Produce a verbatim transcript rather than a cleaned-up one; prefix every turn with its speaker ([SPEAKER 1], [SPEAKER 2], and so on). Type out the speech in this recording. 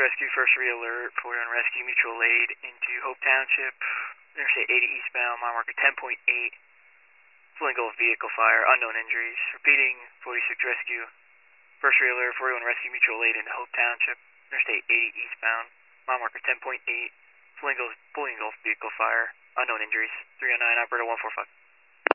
[SPEAKER 1] Rescue, first re-alert, forty-one Rescue, mutual aid into Hope Township, Interstate eighty eastbound, mile marker ten point eight, full engulf vehicle fire, unknown injuries. Repeating, forty-six Rescue, first re-alert, forty-one Rescue, mutual aid into Hope Township, Interstate eighty eastbound, mile marker ten point eight, full engulf, full engulf vehicle fire, unknown injuries. three oh nine, operator one four five.